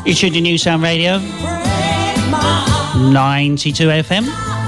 You tuned in New Sound Radio, 92 FM.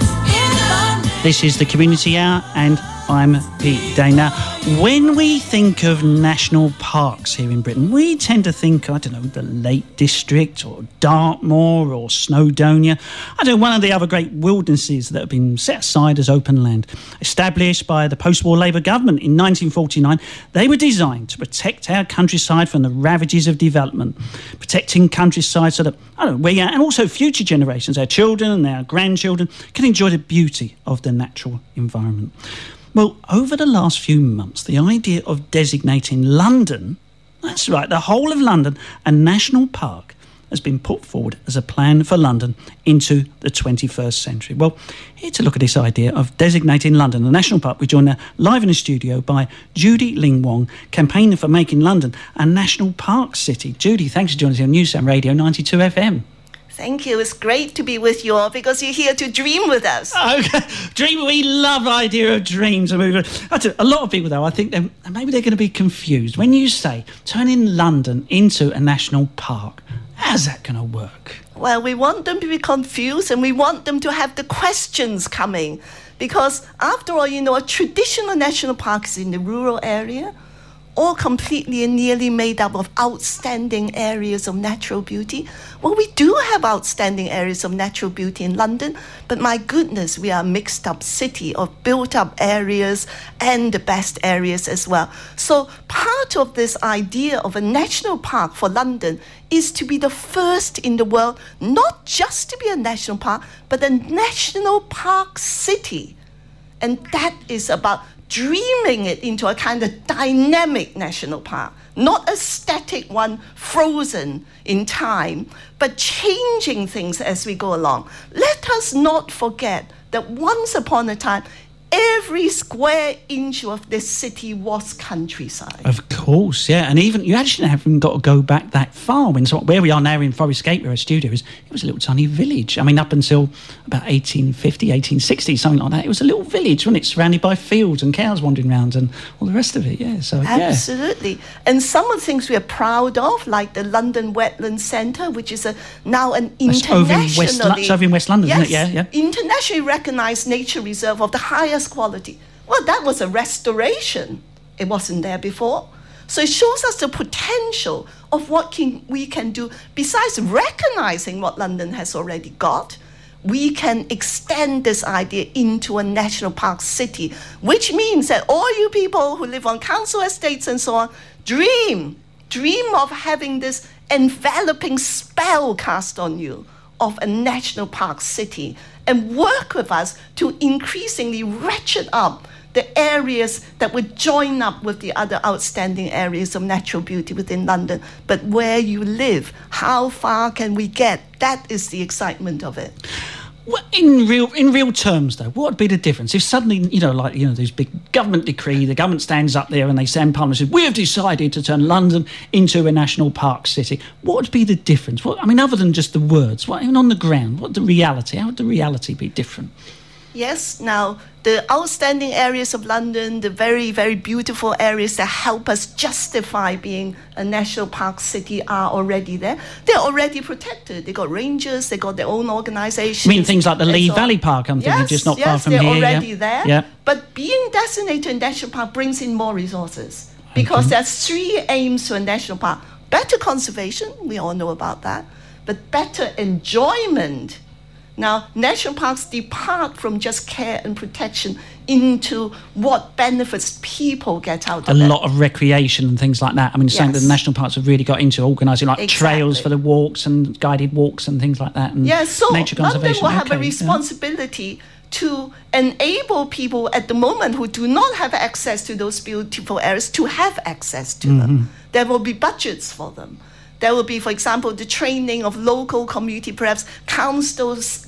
This is the Community Hour, and I'm Pete Dane. Now, when we think of national parks here in Britain, we tend to think, I don't know, the Lake District or Dartmoor or Snowdonia. I don't know, one of the other great wildernesses that have been set aside as open land. Established by the post-war Labour government in 1949, they were designed to protect our countryside from the ravages of development, protecting countryside so that, I don't know, we and also future generations, our children and our grandchildren, can enjoy the beauty of the natural environment. Well, over the last few months, the idea of designating London, that's right, the whole of London, a national park has been put forward as a plan for London into the 21st century. Well, here to look at this idea of designating London a national park, we're joined now live in the studio by Judy Ling Wong, campaigner for making London a national park city. Judy, thanks for joining us on New Sound Radio 92 FM. Thank you. It's great to be with you all because you're here to dream with us. Okay, dream. We love the idea of dreams. I mean, a lot of people, though, I think maybe they're going to be confused when you say turning London into a national park. How's that going to work? Well, we want them to be confused and we want them to have the questions coming because, after all, you know, a traditional national park is in the rural area, all completely and nearly made up of outstanding areas of natural beauty. Well, we do have outstanding areas of natural beauty in London, but my goodness, we are a mixed up city of built up areas and the best areas as well. So part of this idea of a national park for London is to be the first in the world, not just to be a national park, but a national park city. And that is about dreaming it into a kind of dynamic national park, not a static one frozen in time, but changing things as we go along. Let us not forget that once upon a time, every square inch of this city was countryside. Of course, yeah. And even you actually haven't got to go back that far. Where we are now in Forest Gate, where our studio is, it was a little tiny village. I mean, up until about 1850, 1860, something like that, it was a little village, wasn't it? Surrounded by fields and cows wandering around and all the rest of it, yeah. So, absolutely. Yeah. And some of the things we are proud of, like the London Wetland Centre, which is now an internationally... It's over in West London, yes, isn't it? Yeah. Internationally recognised nature reserve of the highest quality. Well, that was a restoration. It wasn't there before. So it shows us the potential of what we can do. Besides recognizing what London has already got, we can extend this idea into a national park city, which means that all you people who live on council estates and so on, dream of having this enveloping spell cast on you of a national park city, and work with us to increasingly ratchet up the areas that would join up with the other outstanding areas of natural beauty within London. But where you live, how far can we get? That is the excitement of it. Well, in real terms, though, what would be the difference if suddenly, these big government decree, the government stands up there and they say in Parliament, says, we have decided to turn London into a national park city. What would be the difference? Other than just the words, even on the ground, how would the reality be different? Yes, now, the outstanding areas of London, the very, very beautiful areas that help us justify being a national park city are already there. They're already protected. They got rangers, they got their own organisations. I mean things like the Lee Valley Park, I'm thinking, just not far from here. Yes, they're already there. Yeah. But being designated a national park brings in more resources because there's three aims to a national park. Better conservation, we all know about that, but better enjoyment. Now, national parks depart from just care and protection into what benefits people get out of it. A lot of recreation and things like that. Saying that the national parks have really got into organising trails for the walks and guided walks and things like that. And so nature conservation. London will have a responsibility to enable people at the moment who do not have access to those beautiful areas to have access to them. There will be budgets for them. There will be, for example, the training of local community, perhaps councils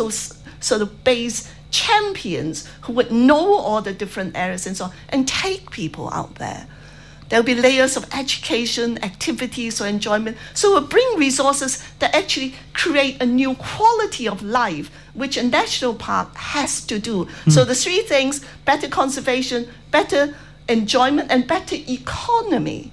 sort of base champions who would know all the different areas and so on, and take people out there. There will be layers of education, activities, or enjoyment. So we'll bring resources that actually create a new quality of life, which a national park has to do. So the three things: better conservation, better enjoyment, and better economy.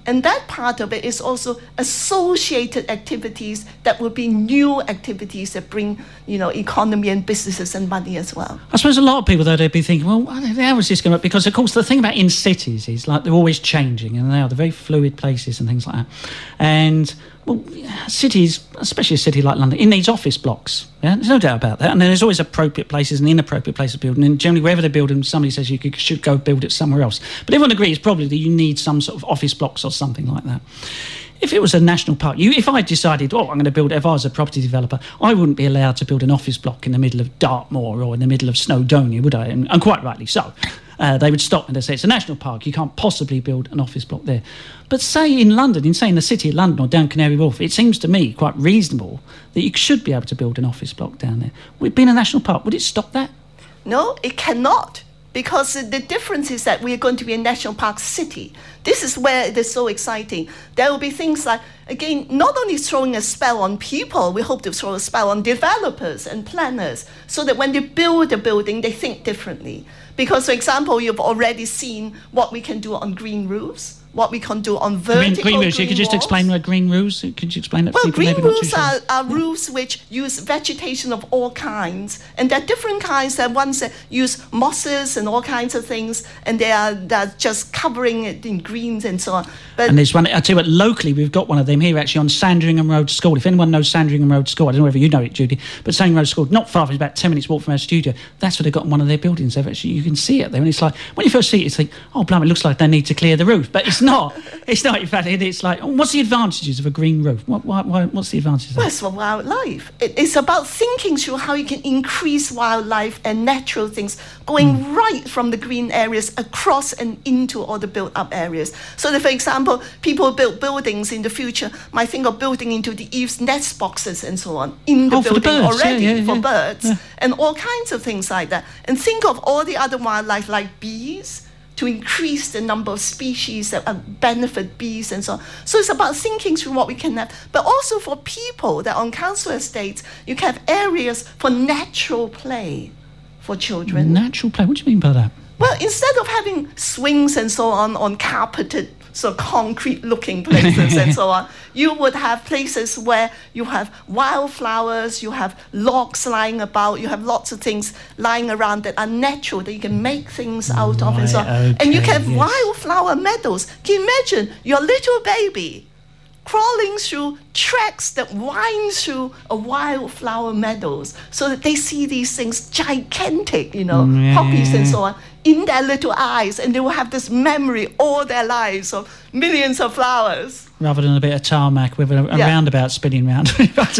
And that part of it is also associated activities that will be new activities that bring, economy and businesses and money as well. I suppose a lot of people, though, they'd be thinking, well, how is this going to... Because, of course, the thing about in cities is, like, they're always changing, and they're very fluid places and things like that. And... well, cities, especially a city like London, it needs office blocks. Yeah, there's no doubt about that. And then there's always appropriate places and inappropriate places to build. And generally, wherever they build them, somebody says you should go build it somewhere else. But everyone agrees probably that you need some sort of office blocks or something like that. If it was a national park, if I decided, I'm going to build, if I was a property developer, I wouldn't be allowed to build an office block in the middle of Dartmoor or in the middle of Snowdonia, would I? And quite rightly so. They would stop and they'd say, it's a national park, you can't possibly build an office block there. But say in London, in the city of London or down Canary Wharf, it seems to me quite reasonable that you should be able to build an office block down there. Would it be in a national park? Would it stop that? No, it cannot. Because the difference is that we are going to be a national park city. This is where it is so exciting. There will be things like, again, not only throwing a spell on people, we hope to throw a spell on developers and planners, so that when they build a building, they think differently. Because, for example, you've already seen what we can do on green roofs, what we can do on vertical green roofs. You could just walls. explain what green roofs. Could you explain that? Well, green roofs are roofs which use vegetation of all kinds, and there are different kinds. There are ones that use mosses and all kinds of things, and they're just covering it in greens and so on. But and there's one. I tell you what, locally we've got one of them here actually on Sandringham Road School. If anyone knows Sandringham Road School, I don't know whether you know it, Judy, but Sandringham Road School, not far, it's about 10 minutes walk from our studio. That's what they've got in one of their buildings. They've actually, you can see it there, and it's like when you first see it, you think, oh, blimey, it looks like they need to clear the roof, but it's not. It's not. In fact, it's like, what's the advantages of a green roof? What's the advantages? Well, it's for wildlife. It's about thinking through how you can increase wildlife and natural things, going right from the green areas across and into all the built-up areas. So that, for example, people build buildings in the future might think of building into the eaves nest boxes and so on in the building already for birds and all kinds of things like that. And think of all the other wildlife like bees, to increase the number of species that benefit bees and so on. So it's about thinking through what we can have. But also for people that on council estates, you can have areas for natural play for children. Natural play? What do you mean by that? Well, instead of having swings and so on carpeted, sort of concrete-looking places and so on, you would have places where you have wildflowers, you have logs lying about, you have lots of things lying around that are natural, that you can make things out of and so on. Okay, and you can have wildflower meadows. Can you imagine your little baby crawling through tracks that wind through a wildflower meadows so that they see these things gigantic, poppies and so on, in their little eyes, and they will have this memory all their lives of millions of flowers. Rather than a bit of tarmac with a roundabout spinning round.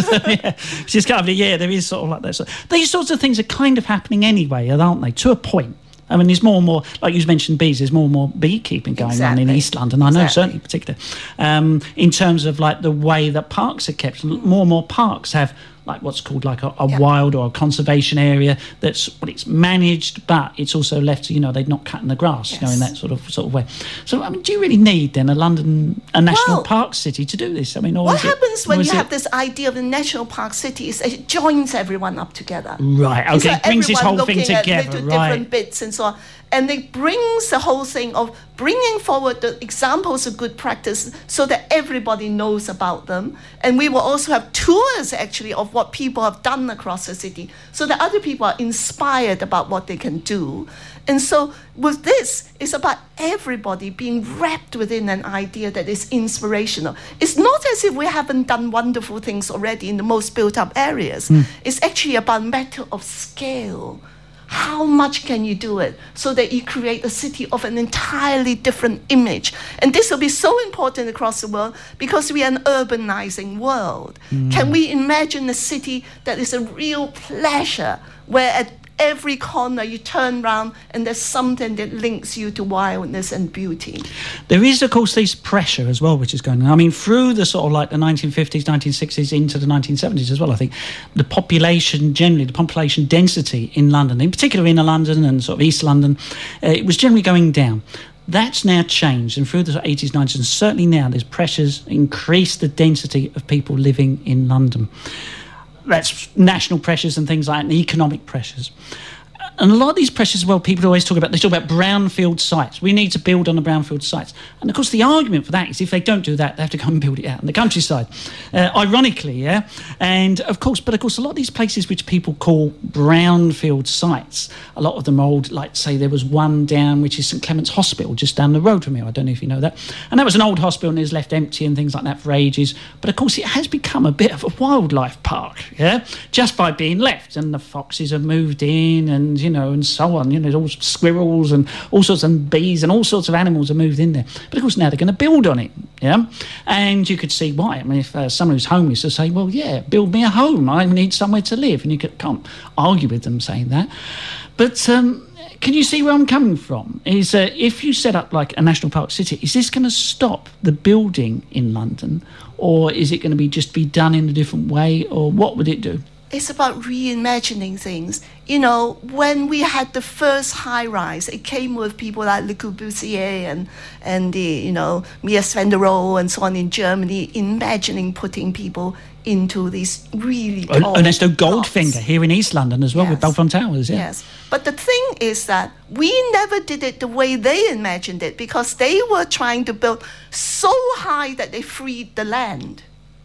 Which is kind of, there is sort of like that. So these sorts of things are kind of happening anyway, aren't they, to a point? I mean, there's more and more, like you mentioned bees, there's more and more beekeeping going on in East London. I know, certainly in particular. In terms of like the way that parks are kept, more and more parks have like what's called like a wild or a conservation area that's it's managed, but it's also left to, they're not cutting the grass, in that sort of way. So, I mean, do you really need then a national park city to do this? I mean, what happens when you have this idea of a national park city is it joins everyone up together. Right, okay, so it brings this whole thing together, different bits and so on. And it brings the whole thing of bringing forward the examples of good practice so that everybody knows about them. And we will also have tours, actually, of what people have done across the city so that other people are inspired about what they can do. And so with this, it's about everybody being wrapped within an idea that is inspirational. It's not as if we haven't done wonderful things already in the most built-up areas. It's actually about a matter of scale. How much can you do it so that you create a city of an entirely different image? And this will be so important across the world because we are an urbanizing world. Can we imagine a city that is a real pleasure where at every corner you turn around and there's something that links you to wildness and beauty? There is, of course, this pressure as well, which is going on. I mean, through the sort of like the 1950s, 1960s into the 1970s as well, I think the population generally, the population density in London, in particular inner London and sort of East London, it was generally going down. That's now changed, and through the 80s, 90s, and certainly now there's pressures increase the density of people living in London. That's national pressures and things like that, and economic pressures. And a lot of these pressures, well, people always talk about brownfield sites. We need to build on the brownfield sites. And, of course, the argument for that is if they don't do that, they have to come and build it out in the countryside. Ironically, yeah? And, of course, a lot of these places which people call brownfield sites, a lot of them are old, like, say, there was one down, which is St Clement's Hospital, just down the road from here. I don't know if you know that. And that was an old hospital and it was left empty and things like that for ages. But, of course, it has become a bit of a wildlife park, yeah? Just by being left. And the foxes have moved in and, and so on. There's all squirrels and all sorts of bees and all sorts of animals have moved in there. But, of course, now they're going to build on it, yeah? And you could see why. I mean, if someone who's homeless to say, well, yeah, build me a home. I need somewhere to live. And you can't argue with them saying that. But can you see where I'm coming from? Is if you set up like a national park city, is this going to stop the building in London? Or is it going to just be done in a different way? Or what would it do? It's about reimagining things. When we had the first high-rise, it came with people like Le Corbusier and the, Mies van der Rohe and so on in Germany, imagining putting people into these really tall Ernesto Goldfinger here in East London as well, yes, with Belfront Towers, yeah. Yes, but the thing is that we never did it the way they imagined it because they were trying to build so high that they freed the land.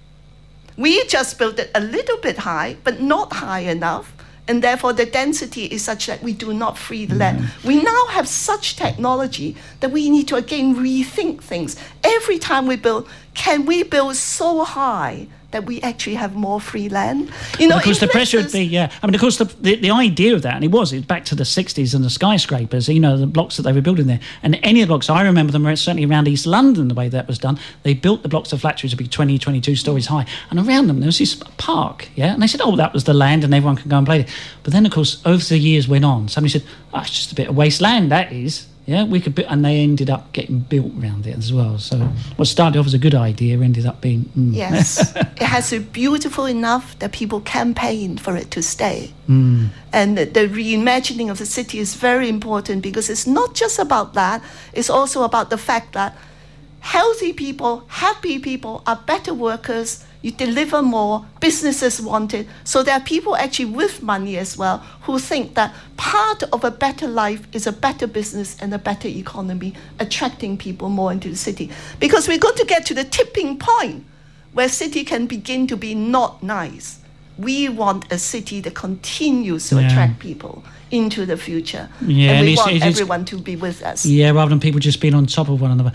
We just built it a little bit high, but not high enough. And therefore, the density is such that we do not free the land. We now have such technology that we need to, again, rethink things. Every time we build, can we build so high that we actually have more free land? Of course, the pressure would be, yeah. I mean, of course, the idea of that, and it was back to the 60s and the skyscrapers, the blocks that they were building there. And any of the blocks, I remember them, certainly around East London, the way that was done, they built the blocks of flat to be 20, 22 stories high. And around them, there was this park, yeah? And they said, that was the land and everyone could go and play it. But then, of course, over the years went on, somebody said, it's just a bit of wasteland, that is. Yeah, we could, and they ended up getting built around it as well. So what started off as a good idea ended up being... Yes, it has to be beautiful enough that people campaign for it to stay. And the reimagining of the city is very important because it's not just about that. It's also about the fact that healthy people, happy people are better workers. You deliver more, businesses want it. So there are people actually with money as well who think that part of a better life is a better business and a better economy, attracting people more into the city. Because we're going to get to the tipping point where city can begin to be not nice. We want a city that continues to attract people into the future. Yeah, and we want everyone to be with us. Yeah, rather than people just being on top of one another.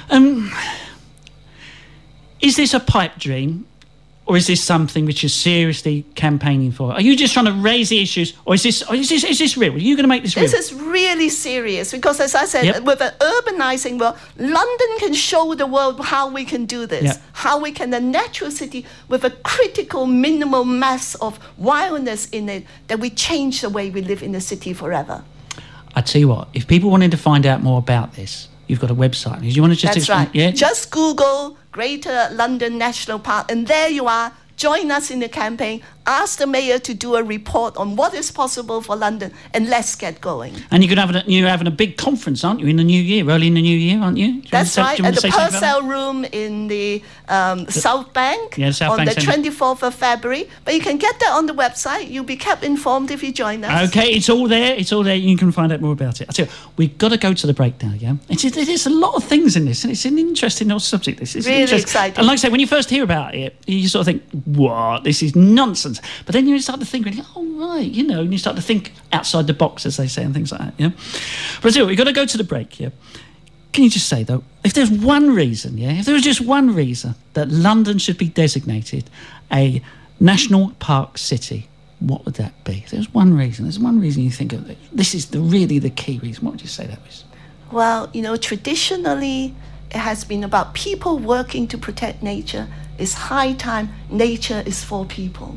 Is this a pipe dream? Or is this something which you're seriously campaigning for? Are you just trying to raise the issues, or is this real? Are you going to make this real? This is really serious because, as I said, with an urbanizing world, London can show the world how we can do this, how we can, a natural city with a critical minimal mass of wildness in it, that we change the way we live in the city forever. I tell you what, if people wanted to find out more about this, you've got a website. Do you want to just explain? Right. Yeah? Just Google Greater London National Park, and there you are. Join us in the campaign. Ask the mayor to do a report on what is possible for London, and let's get going. And you're having a big conference, aren't you, in the new year, early in the new year, aren't you? That's right, at the Purcell Room in the South Bank on the 24th of February. But you can get that on the website. You'll be kept informed if you join us. Okay, it's all there. You can find out more about it. I tell you, we've got to go to the break now, yeah? There's a lot of things in this, and it's an interesting subject. This is really exciting. And like I say, when you first hear about it, you sort of think, what? This is nonsense. But then you start to think, right, and you start to think outside the box, as they say, and things like that, yeah? But we've got to go to the break, yeah? Can you just say, though, if there's one reason, if there was just one reason that London should be designated a national park city, what would that be? If there's one reason you think of it, this is really the key reason, what would you say that was? Well, traditionally, it has been about people working to protect nature. It's high time nature is for people.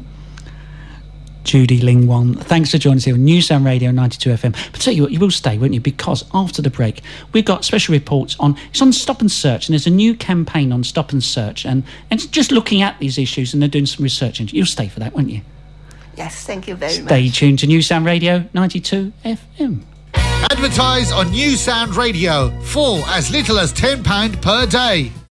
Judy Ling Wong, thanks for joining us here on New Sound Radio 92 FM. But tell you what, you will stay, won't you? Because after the break, we've got special reports on Stop and Search, and there's a new campaign on Stop and Search, and it's just looking at these issues, and they're doing some research into it. You'll stay for that, won't you? Yes, thank you very much. Stay tuned to New Sound Radio 92 FM. Advertise on New Sound Radio for as little as £10 per day.